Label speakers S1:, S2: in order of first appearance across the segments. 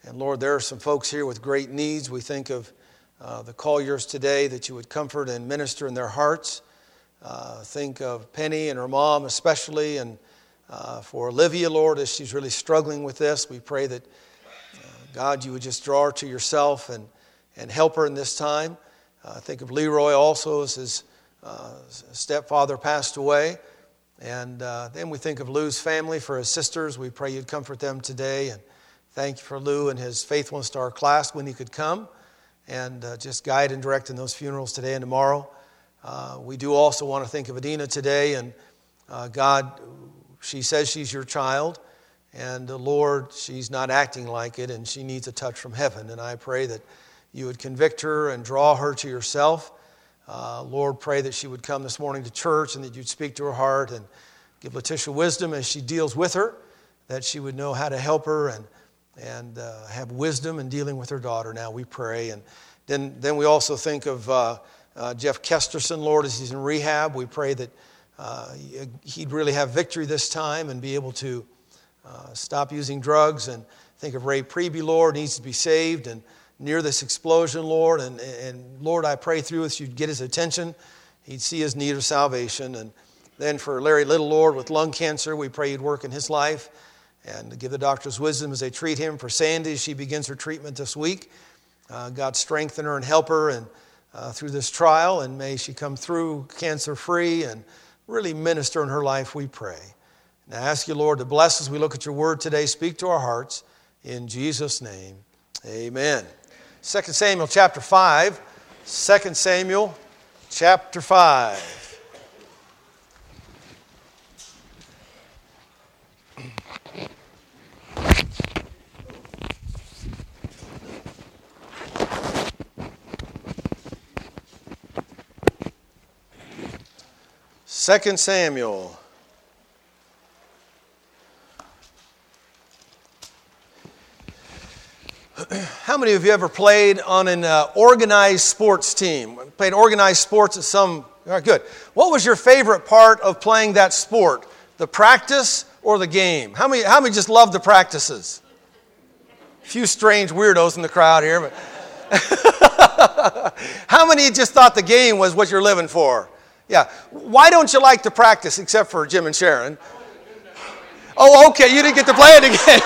S1: And Lord, there are some folks here with great needs. We think of the Colliers today, that you would comfort and minister in their hearts. Think of Penny and her mom especially, and for Olivia, Lord, as she's really struggling with this. We pray that, God, you would just draw her to yourself and help her in this time. Think of Leroy also, as his stepfather passed away. And then we think of Lou's family, for his sisters. We pray you'd comfort them today. And thank you for Lou and his faithfulness to our class when he could come. And just guide and direct in those funerals today and tomorrow. We do also want to think of Adina today. And God, she says she's your child. And Lord, she's not acting like it, and she needs a touch from heaven. And I pray that you would convict her and draw her to yourself. Lord, pray that she would come this morning to church and that you'd speak to her heart and give Letitia wisdom as she deals with her, that she would know how to help her and have wisdom in dealing with her daughter. Now we pray. And then we also think of Jeff Kesterson, Lord, as he's in rehab. We pray that he'd really have victory this time and be able to stop using drugs. And think of Ray Preby, Lord, needs to be saved and near this explosion, Lord. And Lord, I pray through this you'd get his attention. He'd see his need of salvation. And then for Larry Little, Lord, with lung cancer, we pray you'd work in his life and give the doctors wisdom as they treat him. For Sandy, as she begins her treatment this week, God strengthen her and help her and through this trial. And may she come through cancer-free and really minister in her life, we pray. And I ask you, Lord, to bless as we look at your word today. Speak to our hearts. In Jesus' name, amen. 2 Samuel chapter 5. 2 Samuel chapter 5. Second Samuel. How many of you ever played on an organized sports team? Played organized sports at some... All right, good. What was your favorite part of playing that sport? The practice or the game? How many just love the practices? A few strange weirdos in the crowd here, but... How many just thought the game was what you're living for? Yeah. Why don't you like to practice, except for Jim and Sharon? Oh, okay, you didn't get to play it again.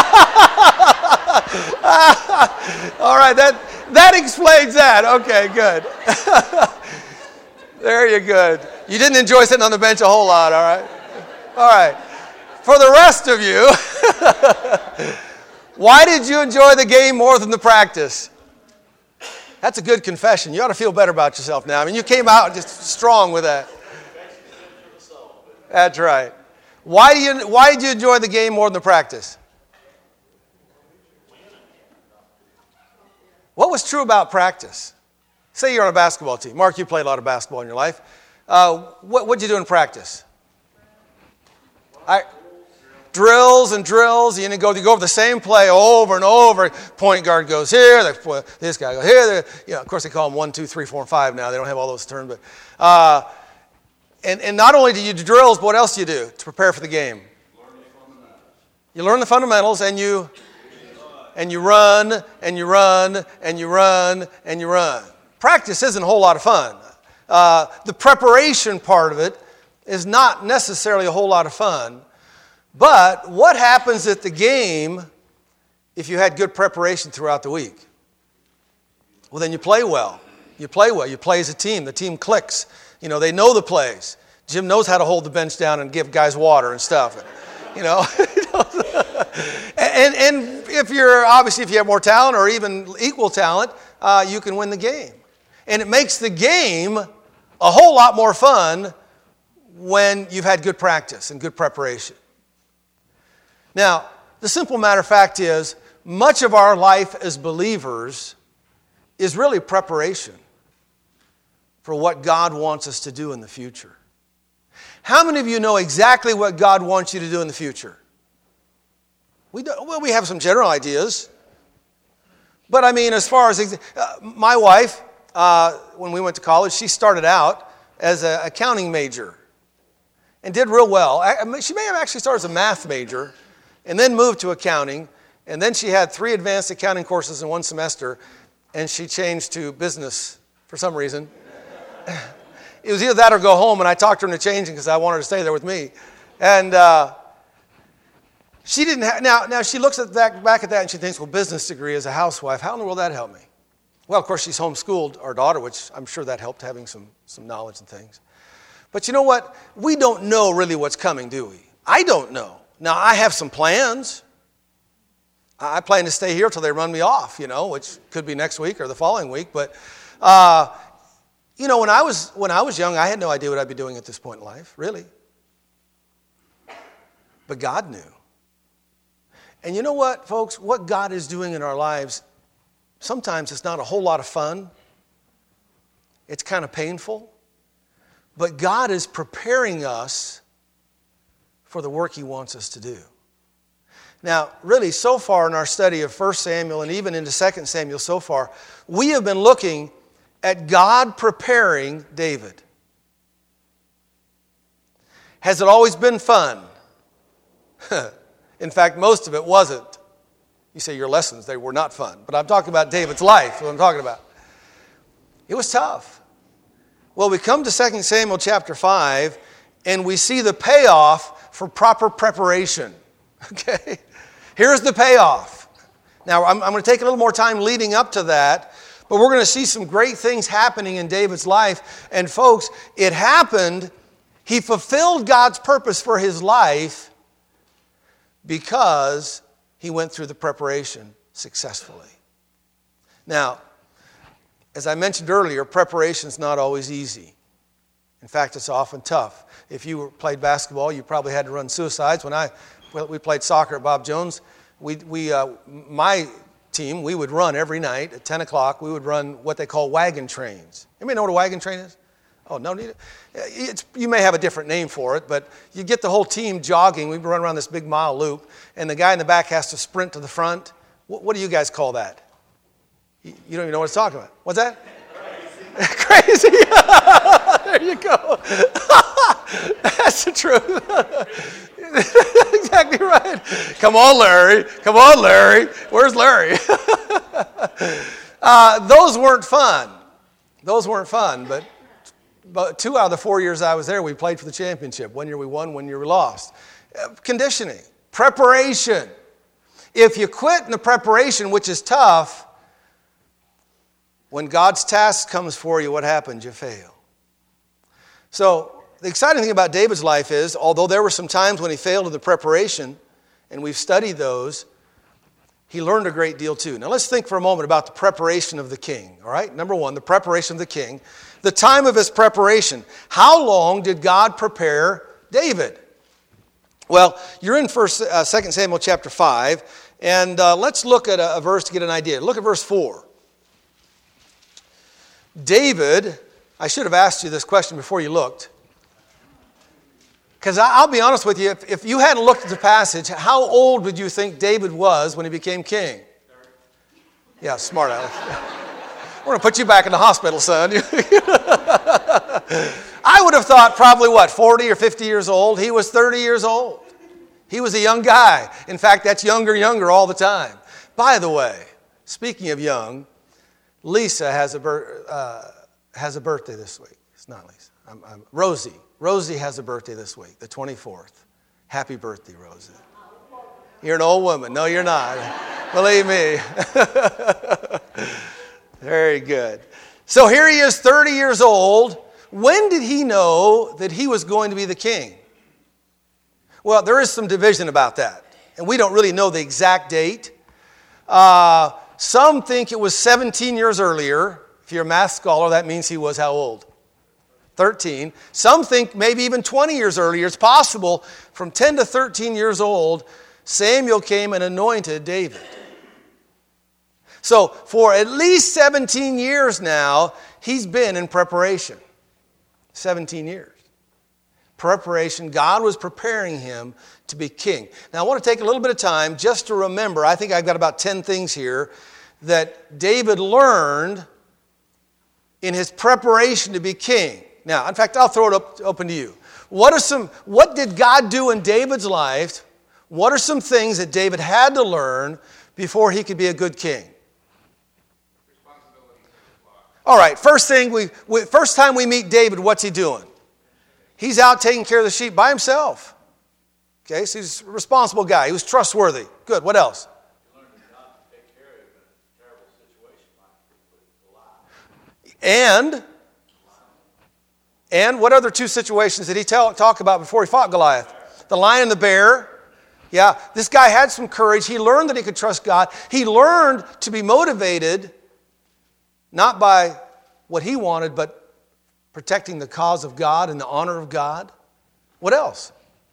S1: All right, that explains that. Okay, good. There you're good. You didn't enjoy sitting on the bench a whole lot, all right? All right. For the rest of you, why did you enjoy the game more than the practice? That's a good confession. You ought to feel better about yourself now. I mean, you came out just strong with that. That's right. Why did you enjoy the game more than the practice? What was true about practice? Say you're on a basketball team. Mark, you played a lot of basketball in your life. What did you do in practice? Drills and drills. You go over the same play over and over. Point guard goes here. This guy goes here. Of course, they call them 1, 2, 3, 4, and 5 now. They don't have all those terms. But and not only do you do drills, but what else do you do to prepare for the game? You learn the fundamentals, and you run, and you run, and you run, and you run. Practice isn't a whole lot of fun. The preparation part of it is not necessarily a whole lot of fun. But what happens at the game if you had good preparation throughout the week? Well, then you play well. You play well. You play as a team. The team clicks. They know the plays. Jim knows how to hold the bench down and give guys water and stuff. And if you have more talent or even equal talent, you can win the game. And it makes the game a whole lot more fun when you've had good practice and good preparation. Now, the simple matter of fact is, much of our life as believers is really preparation for what God wants us to do in the future. How many of you know exactly what God wants you to do in the future? We have some general ideas. But I mean, as far as... my wife, when we went to college, she started out as an accounting major and did real well. She may have actually started as a math major and then moved to accounting And then she had 3 advanced accounting courses in one semester, and she changed to business for some reason. It was either that or go home, and I talked her into changing because I wanted her to stay there with me. And she didn't have, now she looks at that, back at that and she thinks, well, business degree as a housewife, how in the world that help me? Well, of course, she's homeschooled our daughter, which I'm sure that helped, having some knowledge and things. But you know what? We don't know really what's coming, do we? I don't know. Now, I have some plans. I plan to stay here till they run me off, which could be next week or the following week. But, when I was young, I had no idea what I'd be doing at this point in life, really. But God knew. And you know what, folks? What God is doing in our lives, sometimes it's not a whole lot of fun. It's kind of painful. But God is preparing us for the work He wants us to do. Now, really, so far in our study of 1 Samuel and even into 2 Samuel so far, we have been looking at God preparing David. Has it always been fun? In fact, most of it wasn't. You say your lessons, they were not fun. But I'm talking about David's life, what I'm talking about. It was tough. Well, we come to 2 Samuel chapter 5, and we see the payoff for proper preparation. Okay? Here's the payoff. Now, I'm going to take a little more time leading up to that, but we're going to see some great things happening in David's life. And folks, it happened, he fulfilled God's purpose for his life because he went through the preparation successfully. Now, as I mentioned earlier, preparation's not always easy. In fact, it's often tough. If you played basketball, you probably had to run suicides. When we played soccer at Bob Jones, my team, we would run every night at 10 o'clock. We would run what they call wagon trains. Anybody know what a wagon train is? Oh, no, you may have a different name for it, but you get the whole team jogging. We run around this big mile loop, and the guy in the back has to sprint to the front. What do you guys call that? You don't even know what it's talking about. What's that? Crazy. There you go. That's the truth. Exactly right. Come on, Larry. Come on, Larry. Where's Larry? Those weren't fun. But 2 out of the 4 years I was there, we played for the championship. 1 year we won, 1 year we lost. Conditioning. Preparation. If you quit in the preparation, which is tough, when God's task comes for you, what happens? You fail. So the exciting thing about David's life is, although there were some times when he failed in the preparation, and we've studied those, he learned a great deal too. Now let's think for a moment about the preparation of the king. All right, number one, the preparation of the king. The time of his preparation. How long did God prepare David? Well, you're in 2 Samuel chapter 5, and let's look at a verse to get an idea. Look at verse 4. David, I should have asked you this question before you looked. Because I'll be honest with you, if you hadn't looked at the passage, how old would you think David was when he became king? Yeah, smart Alex. We're going to put you back in the hospital, son. I would have thought probably, 40 or 50 years old? He was 30 years old. He was a young guy. In fact, that's younger all the time. By the way, speaking of young, Lisa has a birthday this week. It's not Lisa. Rosie. Rosie has a birthday this week, the 24th. Happy birthday, Rosie. You're an old woman. No, you're not. Believe me. Very good. So here he is, 30 years old. When did he know that he was going to be the king? Well, there is some division about that. And we don't really know the exact date. Some think it was 17 years earlier. If you're a math scholar, that means he was how old? 13. Some think maybe even 20 years earlier. It's possible from 10 to 13 years old, Samuel came and anointed David. So for at least 17 years now, he's been in preparation. 17 years. Preparation. God was preparing him to be king. Now I want to take a little bit of time just to remember, I think I've got about 10 things here that David learned in his preparation to be king. Now, in fact, I'll throw it open to you. What did God do in David's life? What are some things that David had to learn before he could be a good king? All right, first time we meet David, what's he doing? He's out taking care of the sheep by himself. Okay, so he's a responsible guy. He was trustworthy. Good, what else?
S2: He learned not to take care of him in a terrible situation like
S1: And what other two situations did he talk about before he fought Goliath? The lion and the bear. Yeah, this guy had some courage. He learned that he could trust God. He learned to be motivated not by what he wanted, but protecting the cause of God and the honor of God. What else?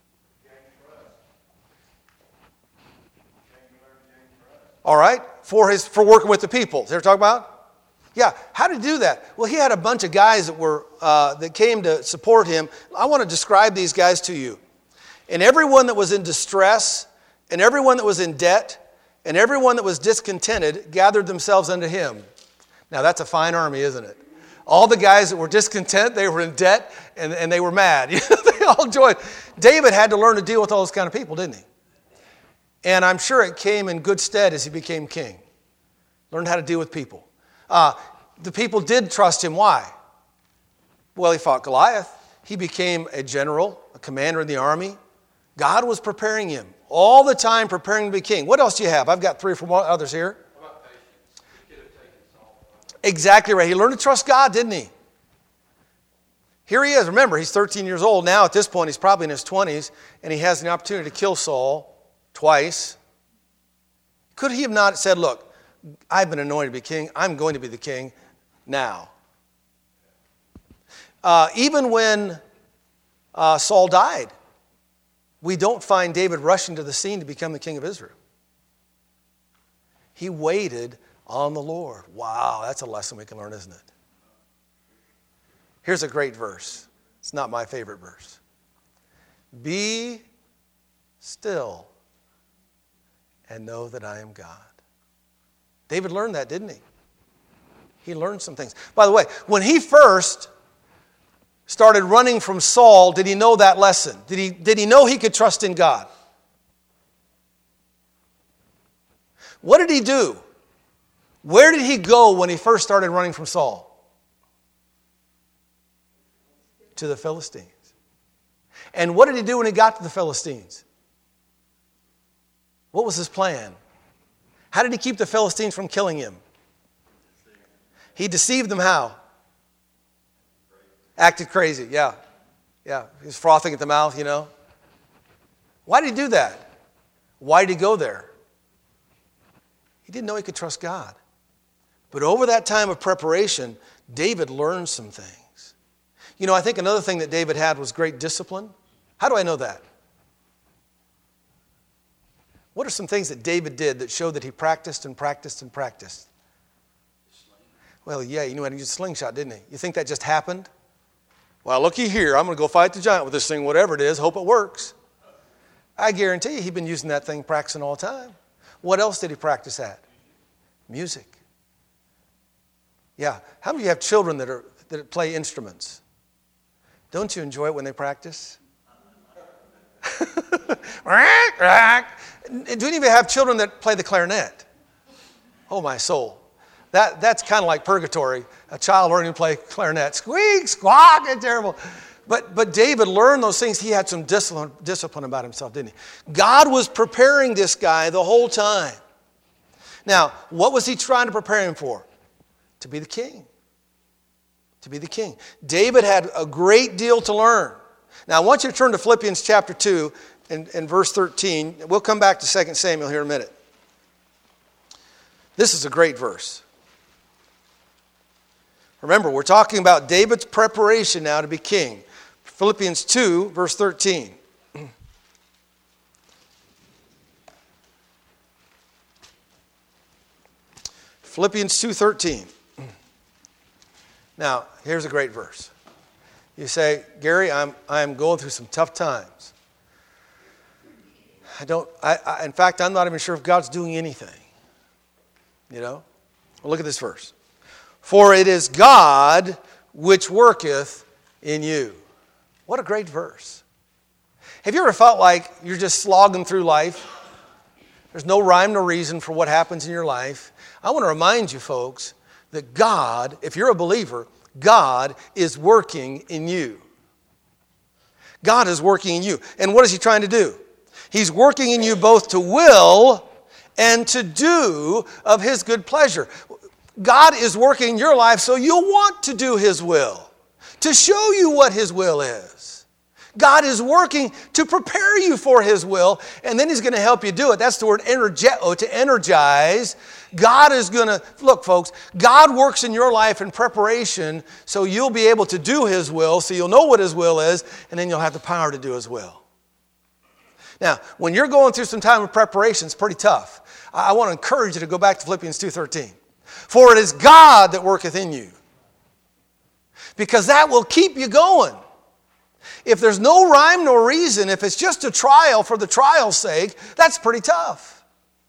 S1: All right, for working with the people. Is that what you're talking about? Yeah, how did he do that? Well, he had a bunch of guys that came to support him. I want to describe these guys to you. And everyone that was in distress, and everyone that was in debt, and everyone that was discontented gathered themselves unto him. Now, that's a fine army, isn't it? All the guys that were discontent, they were in debt, and they were mad. They all joined. David had to learn to deal with all those kind of people, didn't he? And I'm sure it came in good stead as he became king. Learned how to deal with people. The people did trust him. Why? Well, he fought Goliath. He became a general, a commander in the army. God was preparing him all the time, preparing to be king. What else do you have? I've got 3 or 4 others here.
S2: What about patience? He could have taken Saul.
S1: Exactly right. He learned to trust God, didn't he? Here he is. Remember, he's 13 years old now. At this point, he's probably in his 20s, and he has the opportunity to kill Saul twice. Could he have not said, look, I've been anointed to be king. I'm going to be the king now. Even when Saul died, we don't find David rushing to the scene to become the king of Israel. He waited on the Lord. Wow, that's a lesson we can learn, isn't it? Here's a great verse. It's not my favorite verse. Be still and know that I am God. David learned that, didn't he? He learned some things. By the way, when he first started running from Saul, did he know that lesson? Did he know he could trust in God? What did he do? Where did he go when he first started running from Saul? To the Philistines. And what did he do when he got to the Philistines? What was his plan? How did he keep the Philistines from killing him? He deceived them how? Acted crazy, yeah. Yeah, he was frothing at the mouth, you know. Why did he do that? Why did he go there? He didn't know he could trust God. But over that time of preparation, David learned some things. You know, I think another thing that David had was great discipline. How do I know that? What are some things that David did that showed that he practiced and practiced and practiced? Well, yeah, he knew how to use a slingshot, didn't he? You think that just happened? Well, looky here, I'm going to go fight the giant with this thing, whatever it is, hope it works. I guarantee you he'd been using that thing, practicing all the time. What else did he practice at? Music. Yeah, how many of you have children that play instruments? Don't you enjoy it when they practice? Do any of you have children that play the clarinet? Oh, my soul. That's kind of like purgatory. A child learning to play clarinet. Squeak, squawk, it's terrible. But David learned those things. He had some discipline about himself, didn't he? God was preparing this guy the whole time. Now, what was he trying to prepare him for? To be the king. To be the king. David had a great deal to learn. Now, I want you to turn to Philippians chapter 2 and verse 13. We'll come back to 2 Samuel here in a minute. This is a great verse. Remember, we're talking about David's preparation now to be king. Philippians 2, verse 13. Philippians 2:13. Now, here's a great verse. You say, Gary, I'm going through some tough times. In fact, I'm not even sure if God's doing anything. You know? Well, look at this verse. For it is God which worketh in you. What a great verse. Have you ever felt like you're just slogging through life? There's no rhyme nor reason for what happens in your life. I want to remind you, folks, that God, if you're a believer, God is working in you. God is working in you. And what is He trying to do? He's working in you both to will and to do of His good pleasure. God is working in your life so you'll want to do His will, to show you what His will is. God is working to prepare you for His will, and then He's going to help you do it. That's the word energeo, to energize. God is going to, look folks, God works in your life in preparation so you'll be able to do His will, so you'll know what His will is, and then you'll have the power to do His will. Now, when you're going through some time of preparation, it's pretty tough. I want to encourage you to go back to Philippians 2:13. For it is God that worketh in you. Because that will keep you going. If there's no rhyme nor reason, if it's just a trial for the trial's sake, that's pretty tough.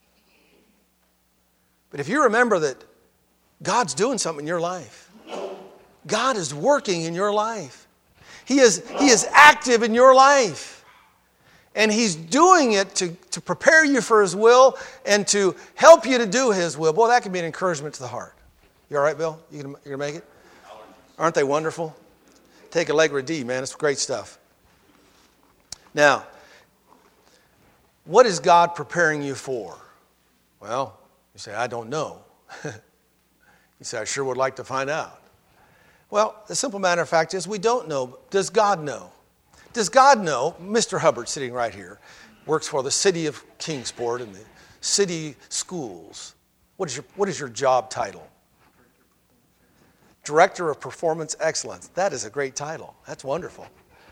S1: But if you remember that God's doing something in your life, God is working in your life. He is active in your life. And He's doing it to prepare you for His will and to help you to do His will. Boy, that can be an encouragement to the heart. You all right, Bill? You gonna make it? Aren't they wonderful? Take Allegra D, man. It's great stuff. Now, what is God preparing you for? Well, you say, I don't know. You say, I sure would like to find out. Well, the simple matter of fact is we don't know. Does God know? Does God know? Mr. Hubbard, sitting right here, works for the city of Kingsport and the city schools. What is your job title? Director of Performance Excellence. That is a great title. That's wonderful.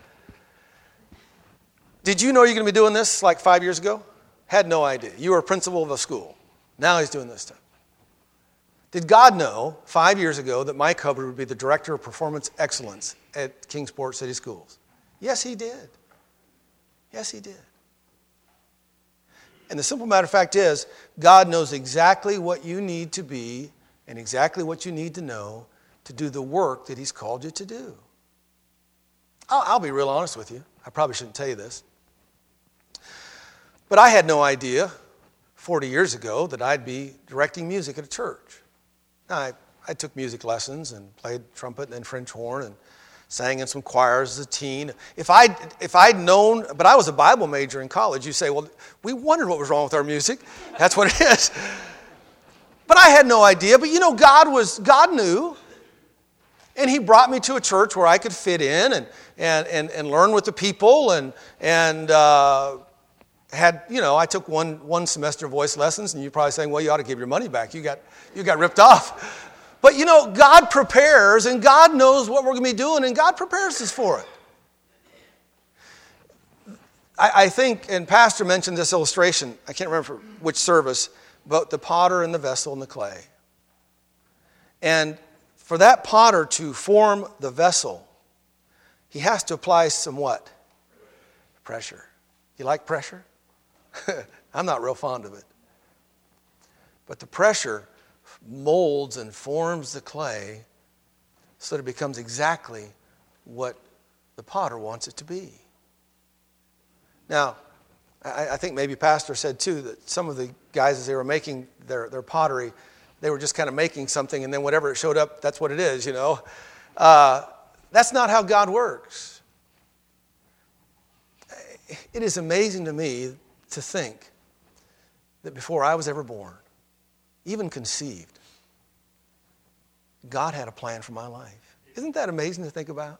S1: Did you know you're going to be doing this like 5 years ago? Had no idea. You were a principal of a school. Now He's doing this stuff. Did God know 5 years ago that Mike Hubbard would be the Director of Performance Excellence at Kingsport City Schools? Yes, He did. Yes, He did. And the simple matter of fact is, God knows exactly what you need to be and exactly what you need to know to do the work that He's called you to do. I'll be real honest with you. I probably shouldn't tell you this. But I had no idea 40 years ago that I'd be directing music at a church. Now, I took music lessons and played trumpet and then French horn and sang in some choirs as a teen. If I'd known, but I was a Bible major in college, you say, well, we wondered what was wrong with our music. That's what it is. But I had no idea. But you know, God knew. And He brought me to a church where I could fit in and learn with the people and had, you know, I took one semester of voice lessons, and you're probably saying, well, you ought to give your money back. You got ripped off. But you know, God prepares, and God knows what we're going to be doing, and God prepares us for it. I think, and Pastor mentioned this illustration, I can't remember which service, but the potter and the vessel and the clay. And for that potter to form the vessel, he has to apply some what? Pressure. You like pressure? I'm not real fond of it. But the pressure molds and forms the clay so that it becomes exactly what the potter wants it to be. Now, I think maybe Pastor said too that some of the guys, as they were making their pottery, they were just kind of making something, and then whatever it showed up, that's what it is, you know. That's not how God works. It is amazing to me to think that before I was ever born, even conceived, God had a plan for my life. Isn't that amazing to think about?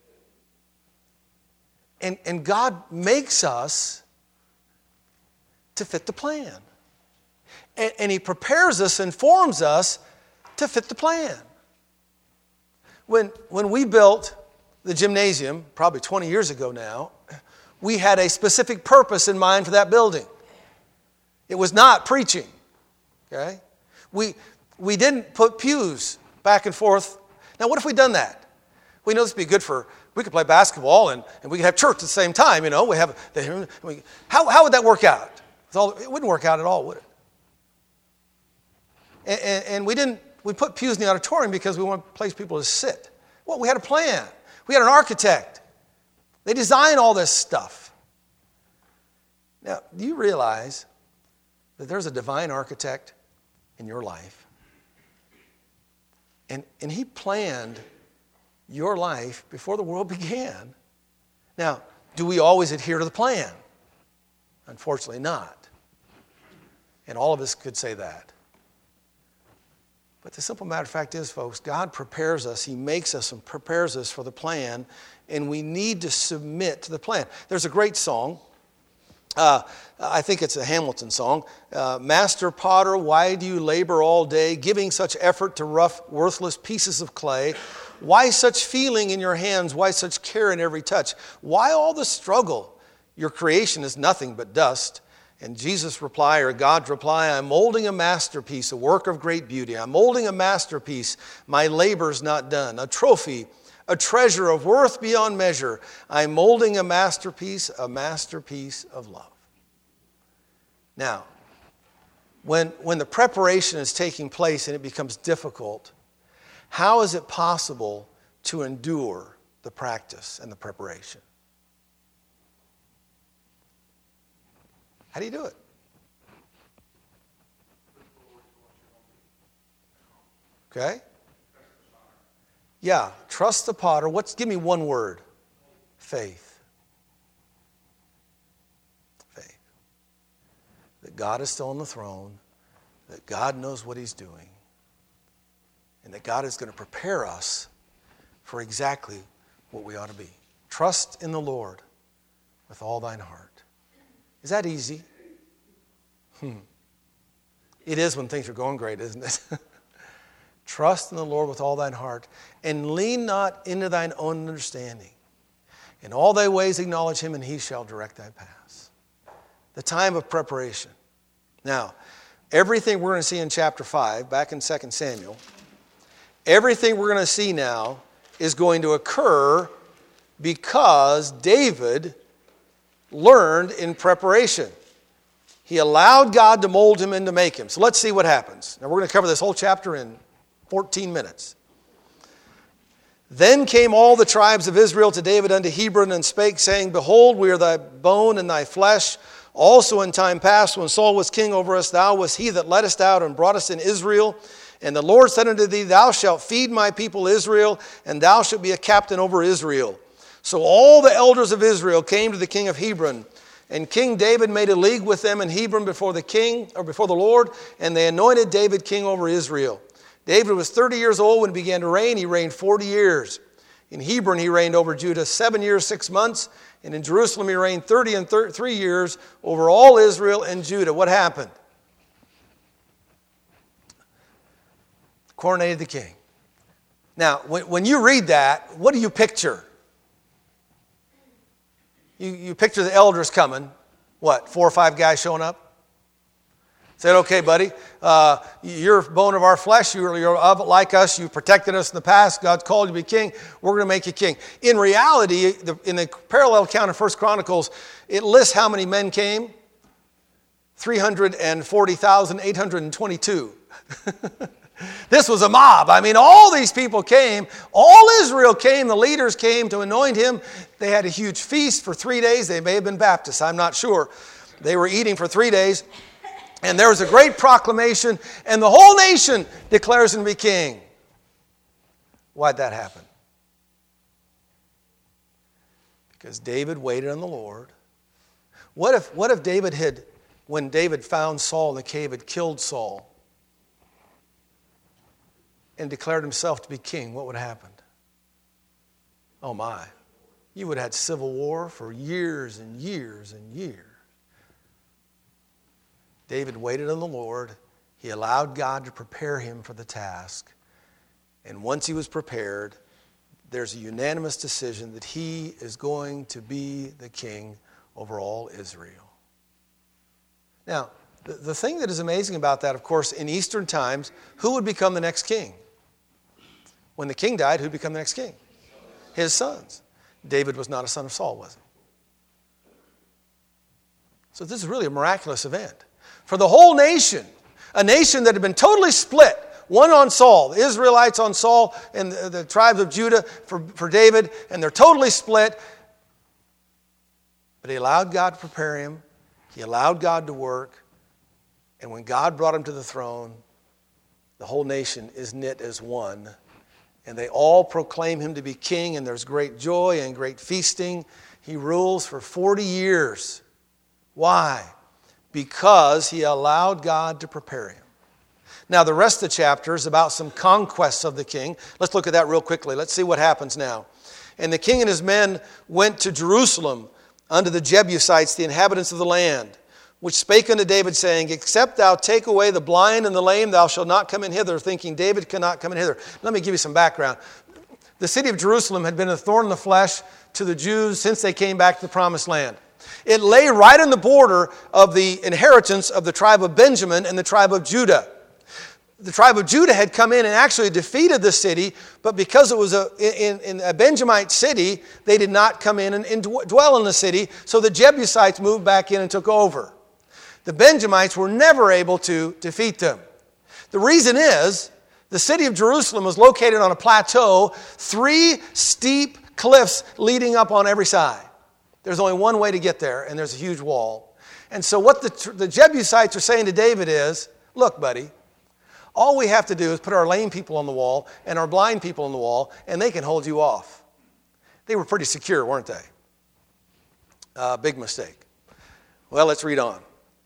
S1: And God makes us to fit the plan. And He prepares us and forms us to fit the plan. When we built the gymnasium, probably 20 years ago now, we had a specific purpose in mind for that building. It was not preaching. Okay? We didn't put pews back and forth. Now, what if we'd done that? We know this would be good for, we could play basketball and we could have church at the same time, you know. How would that work out? It wouldn't work out at all, would it? And we put pews in the auditorium because we want to place people to sit. Well, we had a plan. We had an architect. They designed all this stuff. Now, do you realize that there's a divine architect in your life. And he planned your life before the world began. Now, do we always adhere to the plan? Unfortunately not. And all of us could say that. But the simple matter of fact is, folks, God prepares us. He makes us and prepares us for the plan, and we need to submit to the plan. There's a great song. I think it's a Hamilton song. Master potter, why do you labor all day, giving such effort to rough, worthless pieces of clay? Why such feeling in your hands? Why such care in every touch? Why all the struggle? Your creation is nothing but dust. And Jesus' reply, or God's reply, I'm molding a masterpiece, a work of great beauty. I'm molding a masterpiece. My labor's not done. A trophy, a treasure of worth beyond measure. I'm molding a masterpiece of love. Now, when the preparation is taking place and it becomes difficult, how is it possible to endure the practice and the preparation? How do you do it? Okay? Yeah, trust the potter. Give me one word. Faith. Faith. That God is still on the throne, that God knows what he's doing, and that God is going to prepare us for exactly what we ought to be. Trust in the Lord with all thine heart. Is that easy? It is when things are going great, isn't it? Trust in the Lord with all thine heart, and lean not into thine own understanding. In all thy ways acknowledge him, and he shall direct thy paths. The time of preparation. Now, everything we're going to see in chapter 5, back in 2 Samuel, everything we're going to see now is going to occur because David learned in preparation. He allowed God to mold him and to make him. So let's see what happens. Now we're going to cover this whole chapter in 14 minutes. Then came all the tribes of Israel to David unto Hebron and spake, saying, Behold, we are thy bone and thy flesh. Also in time past, when Saul was king over us, thou wast he that led us out and brought us in Israel. And the Lord said unto thee, Thou shalt feed my people Israel, and thou shalt be a captain over Israel. So all the elders of Israel came to the king of Hebron, and King David made a league with them in Hebron before the Lord, and they anointed David king over Israel. David was 30 years old when he began to reign. He reigned 40 years. In Hebron he reigned over Judah 7 years, 6 months, and in Jerusalem he reigned 3 years over all Israel and Judah. What happened? Coronated the king. Now, when you read that, what do you picture? You picture the elders coming. What, 4 or 5 guys showing up? Said, okay, buddy, you're bone of our flesh. You're like us. You protected us in the past. God's called you to be king. We're going to make you king. In reality, in the parallel account of 1 Chronicles, it lists how many men came. 340,822. This was a mob. I mean, all these people came. All Israel came. The leaders came to anoint him. They had a huge feast for 3 days. They may have been Baptists. I'm not sure. They were eating for 3 days. And there was a great proclamation. And the whole nation declares him to be king. Why'd that happen? Because David waited on the Lord. What if David had, when David found Saul in the cave, had killed Saul and declared himself to be king? What would have happened? Oh my. You would have had civil war for years and years and years. David waited on the Lord. He allowed God to prepare him for the task. And once he was prepared, there's a unanimous decision that he is going to be the king over all Israel. Now, the thing that is amazing about that, of course, in Eastern times, who would become the next king? When the king died, who'd become the next king? His sons. David was not a son of Saul, was he? So this is really a miraculous event. For the whole nation, a nation that had been totally split, one on Saul, the Israelites on Saul, and the tribes of Judah for David, and they're totally split. But he allowed God to prepare him. He allowed God to work. And when God brought him to the throne, the whole nation is knit as one. And they all proclaim him to be king, and there's great joy and great feasting. He rules for 40 years. Why? Because he allowed God to prepare him. Now, the rest of the chapter is about some conquests of the king. Let's look at that real quickly. Let's see what happens now. And the king and his men went to Jerusalem unto the Jebusites, the inhabitants of the land, which spake unto David, saying, Except thou take away the blind and the lame, thou shalt not come in hither, thinking David cannot come in hither. Let me give you some background. The city of Jerusalem had been a thorn in the flesh to the Jews since they came back to the promised land. It lay right on the border of the inheritance of the tribe of Benjamin and the tribe of Judah. The tribe of Judah had come in and actually defeated the city, but because it was in a Benjamite city, they did not come in and dwell in the city, so the Jebusites moved back in and took over. The Benjamites were never able to defeat them. The reason is, the city of Jerusalem was located on a plateau, 3 steep cliffs leading up on every side. There's only one way to get there, and there's a huge wall. And so what the Jebusites are saying to David is, look, buddy, all we have to do is put our lame people on the wall and our blind people on the wall, and they can hold you off. They were pretty secure, weren't they? Big mistake. Well, let's read on.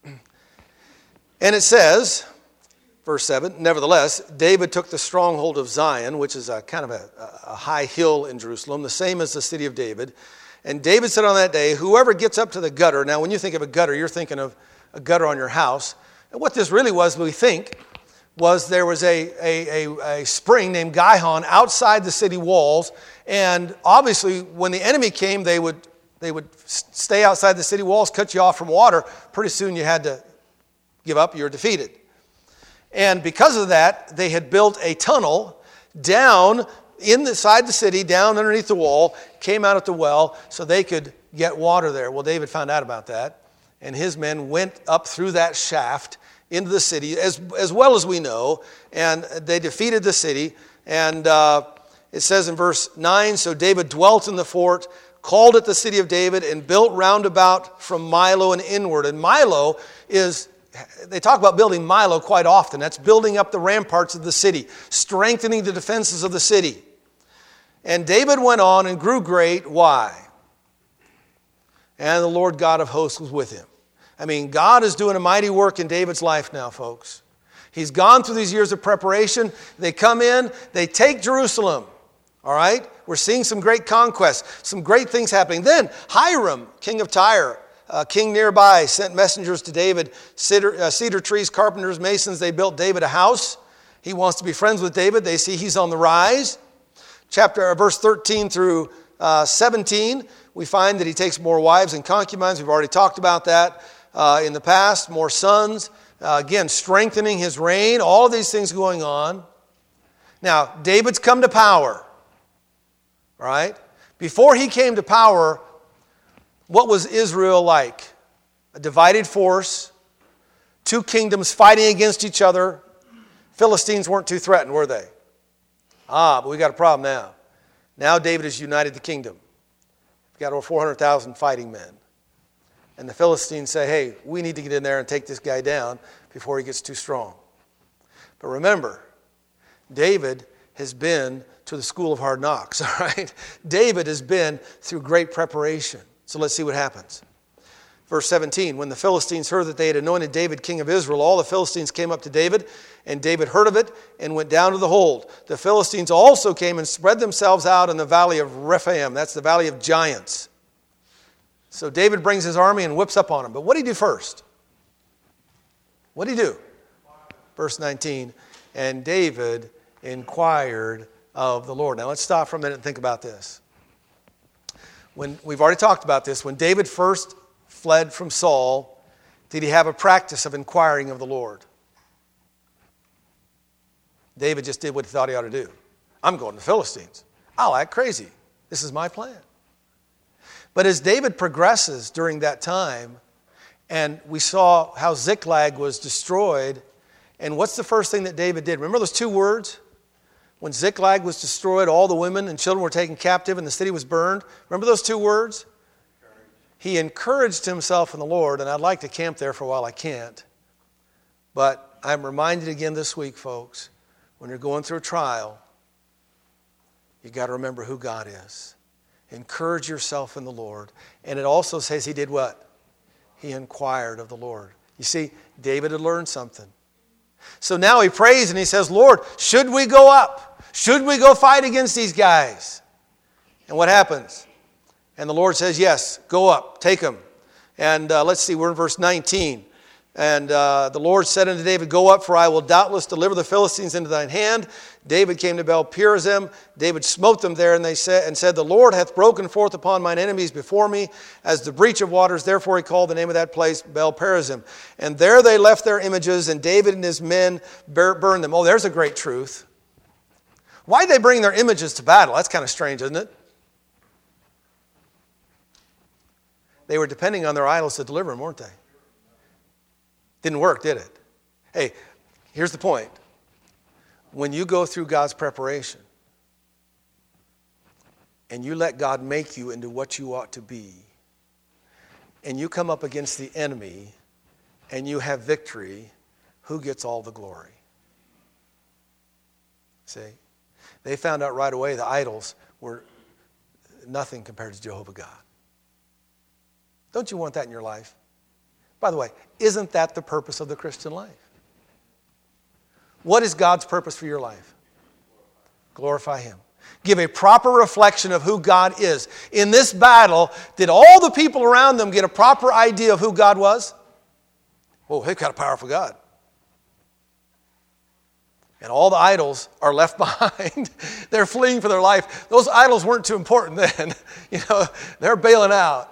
S1: And it says, verse 7, Nevertheless, David took the stronghold of Zion, which is a kind of a high hill in Jerusalem, the same as the city of David. And David said on that day, Whoever gets up to the gutter, now when you think of a gutter, you're thinking of a gutter on your house. And what this really was, we think, was there was a spring named Gihon outside the city walls. And obviously, when the enemy came, they would stay outside the city walls, cut you off from water. Pretty soon you had to give up, you're defeated. And because of that, they had built a tunnel down inside the city, down underneath the wall, came out at the well so they could get water there. Well, David found out about that, and his men went up through that shaft into the city, as well as we know, and they defeated the city. And it says in verse 9, So David dwelt in the fort, called it the city of David, and built round about from Milo and inward. And Milo is... They talk about building Milo quite often. That's building up the ramparts of the city, strengthening the defenses of the city. And David went on and grew great. Why? And the Lord God of hosts was with him. I mean, God is doing a mighty work in David's life now, folks. He's gone through these years of preparation. They come in, they take Jerusalem. All right? We're seeing some great conquests, some great things happening. Then Hiram, king of Tyre, king nearby, sent messengers to David, cedar trees, carpenters, masons. They built David a house. He wants to be friends with David. They see he's on the rise. Verse 13 through 17, we find that he takes more wives and concubines. We've already talked about that in the past. More sons. Again, strengthening his reign. All of these things going on. Now, David's come to power. All right? Before he came to power, what was Israel like? A divided force, 2 kingdoms fighting against each other. Philistines weren't too threatened, were they? But we got a problem now. Now David has united the kingdom. We've got over 400,000 fighting men. And the Philistines say, hey, we need to get in there and take this guy down before he gets too strong. But remember, David has been to the school of hard knocks, all right? David has been through great preparation. So let's see what happens. Verse 17, when the Philistines heard that they had anointed David king of Israel, all the Philistines came up to David, and David heard of it and went down to the hold. The Philistines also came and spread themselves out in the valley of Rephaim. That's the valley of giants. So David brings his army and whips up on them. But what did he do first? What did he do? Verse 19, and David inquired of the Lord. Now let's stop for a minute and think about this. We've already talked about this. When David first fled from Saul, did he have a practice of inquiring of the Lord? David just did what he thought he ought to do. I'm going to the Philistines. I'll act crazy. This is my plan. But as David progresses during that time, and we saw how Ziklag was destroyed, and what's the first thing that David did? Remember those 2 words? When Ziklag was destroyed, all the women and children were taken captive and the city was burned. Remember those 2 words? He encouraged himself in the Lord, and I'd like to camp there for a while. I can't. But I'm reminded again this week, folks, when you're going through a trial, you got to remember who God is. Encourage yourself in the Lord. And it also says he did what? He inquired of the Lord. You see, David had learned something. So now he prays and he says, Lord, should we go up? Should we go fight against these guys? And what happens? And the Lord says, yes, go up, take them. And let's see, we're in verse 19. And the Lord said unto David, go up, for I will doubtless deliver the Philistines into thine hand. David came to Baal-perazim. David smote them there, and said, the Lord hath broken forth upon mine enemies before me, as the breach of waters. Therefore he called the name of that place Baal-perazim. And there they left their images, and David and his men burned them. Oh, there's a great truth. Why'd they bring their images to battle? That's kind of strange, isn't it? They were depending on their idols to deliver them, weren't they? Didn't work, did it? Hey, here's the point. When you go through God's preparation and you let God make you into what you ought to be, and you come up against the enemy and you have victory, who gets all the glory? See? They found out right away the idols were nothing compared to Jehovah God. Don't you want that in your life? By the way, isn't that the purpose of the Christian life? What is God's purpose for your life? Glorify Him. Give a proper reflection of who God is. In this battle, did all the people around them get a proper idea of who God was? Oh, they've got a powerful God. And all the idols are left behind. They're fleeing for their life. Those idols weren't too important then. They're bailing out.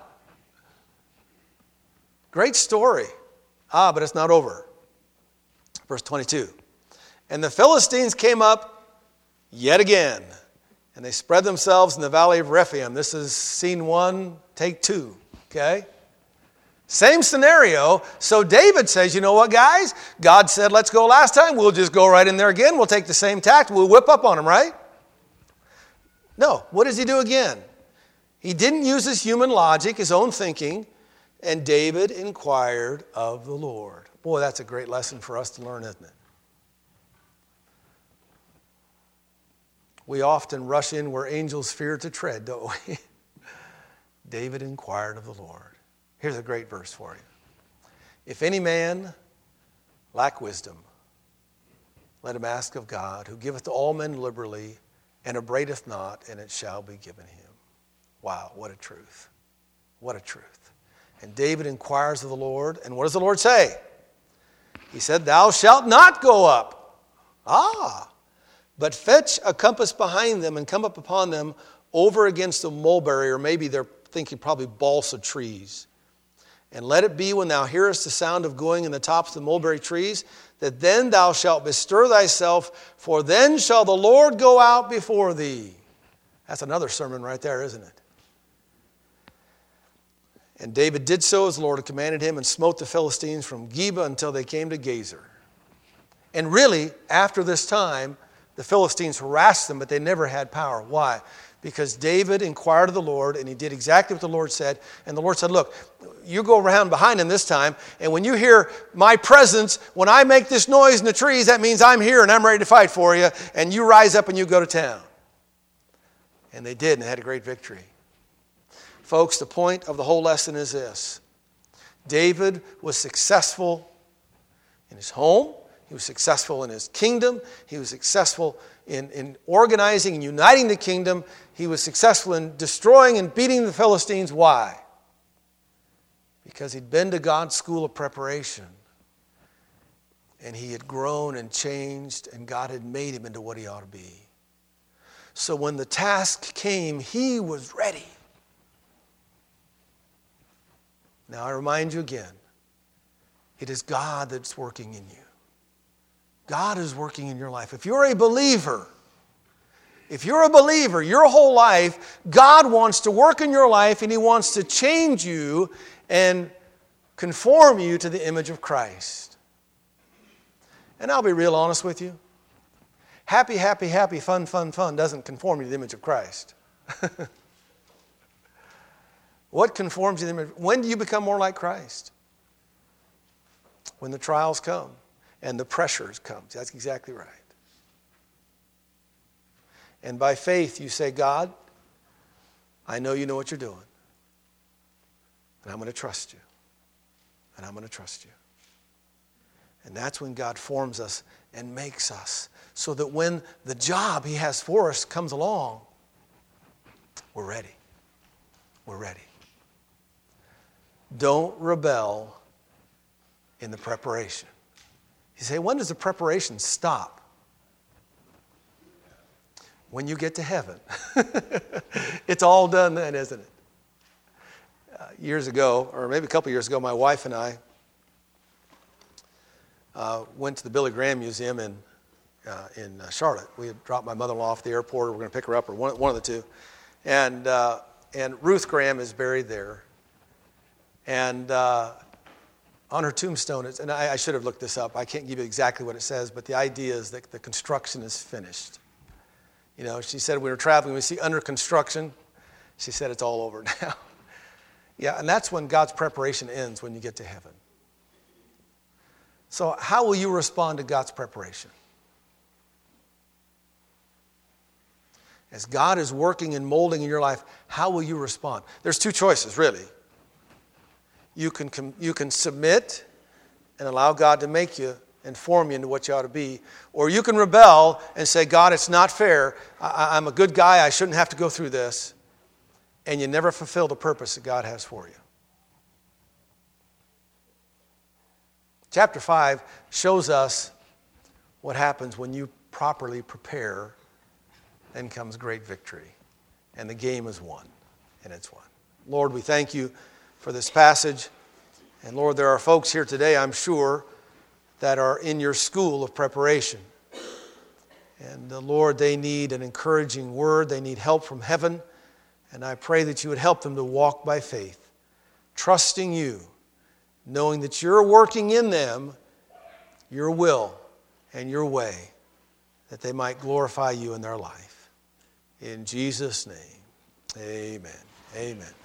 S1: Great story. But it's not over. Verse 22. And the Philistines came up yet again, and they spread themselves in the valley of Rephaim. This is scene 1, take 2. Okay? Same scenario. So David says, you know what, guys? God said, let's go last time. We'll just go right in there again. We'll take the same tact. We'll whip up on them, right? No. What does he do again? He didn't use his human logic, his own thinking. And David inquired of the Lord. Boy, that's a great lesson for us to learn, isn't it? We often rush in where angels fear to tread, don't we? David inquired of the Lord. Here's a great verse for you. If any man lack wisdom, let him ask of God, who giveth to all men liberally, and upbraideth not, and it shall be given him. Wow, what a truth. What a truth. And David inquires of the Lord, and what does the Lord say? He said, thou shalt not go up. But fetch a compass behind them and come up upon them over against the mulberry, or maybe they're thinking probably balsa trees. And let it be when thou hearest the sound of going in the tops of the mulberry trees, that then thou shalt bestir thyself, for then shall the Lord go out before thee. That's another sermon right there, isn't it? And David did so as the Lord had commanded him, and smote the Philistines from Geba until they came to Gazer. And really, after this time, the Philistines harassed them, but they never had power. Why? Because David inquired of the Lord, and he did exactly what the Lord said. And the Lord said, look, you go around behind him this time, and when you hear my presence, when I make this noise in the trees, that means I'm here and I'm ready to fight for you, and you rise up and you go to town. And they did, and they had a great victory. Folks, the point of the whole lesson is this. David was successful in his home. He was successful in his kingdom. He was successful in organizing and uniting the kingdom. He was successful in destroying and beating the Philistines. Why? Because he'd been to God's school of preparation. And he had grown and changed, and God had made him into what he ought to be. So when the task came, he was ready. Now I remind you again, it is God that's working in you. God is working in your life. If you're a believer, your whole life, God wants to work in your life, and He wants to change you and conform you to the image of Christ. And I'll be real honest with you. Happy, happy, happy, fun, fun, fun doesn't conform you to the image of Christ. What conforms you to the image? When do you become more like Christ? When the trials come. and the pressures come. That's exactly right. And by faith, you say, God, I know you know what you're doing. And I'm going to trust you. And I'm going to trust you. And that's when God forms us and makes us, so that when the job he has for us comes along, we're ready. We're ready. Don't rebel in the preparation. You say, when does the preparation stop? When you get to heaven. It's all done then, isn't it? Years ago, or maybe a couple years ago, my wife and I went to the Billy Graham Museum in Charlotte. We had dropped my mother-in-law off at the airport, or we're going to pick her up, or one of the two. And Ruth Graham is buried there. And on her tombstone, and I should have looked this up. I can't give you exactly what it says, but the idea is that the construction is finished. You know, she said we were traveling, we see under construction. She said it's all over now. Yeah, and that's when God's preparation ends, when you get to heaven. So how will you respond to God's preparation? As God is working and molding in your life, how will you respond? There's two choices, really. You can submit and allow God to make you and form you into what you ought to be. Or you can rebel and say, God, it's not fair. I'm a good guy. I shouldn't have to go through this. And you never fulfill the purpose that God has for you. Chapter 5 shows us what happens when you properly prepare. Then comes great victory. And the game is won. And it's won. Lord, we thank you for this passage. And Lord, there are folks here today, I'm sure, that are in your school of preparation. And Lord, they need an encouraging word. They need help from heaven. And I pray that you would help them to walk by faith, trusting you, knowing that you're working in them your will and your way, that they might glorify you in their life. In Jesus' name, amen. Amen.